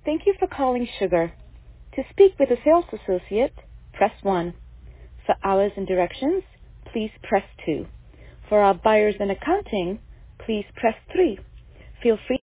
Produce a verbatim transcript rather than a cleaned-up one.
Thank you for calling Sugar. To speak with a sales associate, press one. For hours and directions, please press two. For our buyers and accounting, please press three. Feel free